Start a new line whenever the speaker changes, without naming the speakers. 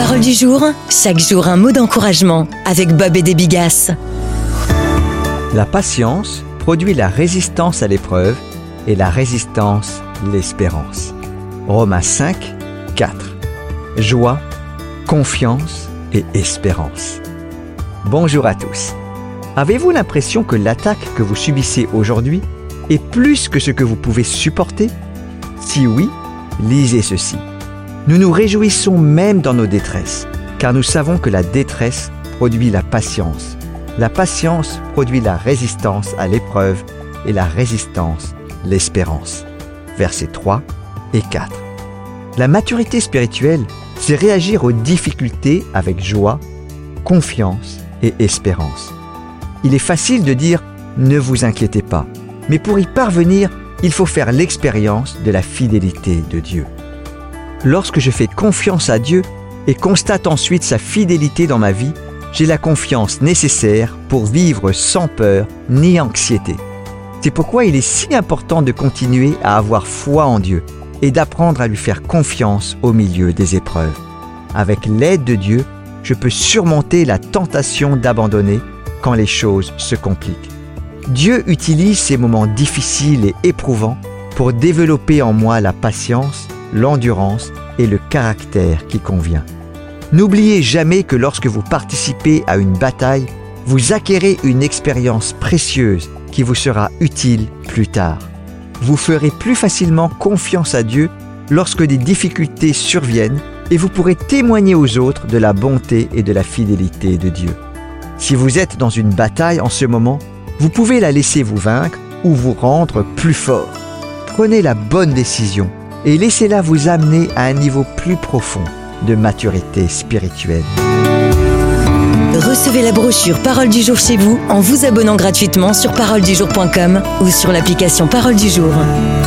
Parole du jour, chaque jour un mot d'encouragement avec Bob et des Bigas.
La patience produit la résistance à l'épreuve et la résistance, l'espérance. Romains 5, 4. Joie, confiance et espérance. Bonjour à tous. Avez-vous l'impression que l'attaque que vous subissez aujourd'hui est plus que ce que vous pouvez supporter? Si oui, lisez ceci. Nous nous réjouissons même dans nos détresses, car nous savons que la détresse produit la patience. La patience produit la résistance à l'épreuve et la résistance, l'espérance. Versets 3 et 4. La maturité spirituelle, c'est réagir aux difficultés avec joie, confiance et espérance. Il est facile de dire « ne vous inquiétez pas », mais pour y parvenir, il faut faire l'expérience de la fidélité de Dieu. Lorsque je fais confiance à Dieu et constate ensuite sa fidélité dans ma vie, j'ai la confiance nécessaire pour vivre sans peur ni anxiété. C'est pourquoi il est si important de continuer à avoir foi en Dieu et d'apprendre à lui faire confiance au milieu des épreuves. Avec l'aide de Dieu, je peux surmonter la tentation d'abandonner quand les choses se compliquent. Dieu utilise ces moments difficiles et éprouvants pour développer en moi la patience, l'endurance et le caractère qui convient. N'oubliez jamais que lorsque vous participez à une bataille, vous acquérez une expérience précieuse qui vous sera utile plus tard. Vous ferez plus facilement confiance à Dieu lorsque des difficultés surviennent et vous pourrez témoigner aux autres de la bonté et de la fidélité de Dieu. Si vous êtes dans une bataille en ce moment, vous pouvez la laisser vous vaincre ou vous rendre plus fort. Prenez la bonne décision et laissez-la vous amener à un niveau plus profond de maturité spirituelle.
Recevez la brochure Parole du jour chez vous en vous abonnant gratuitement sur paroledujour.com ou sur l'application Parole du jour.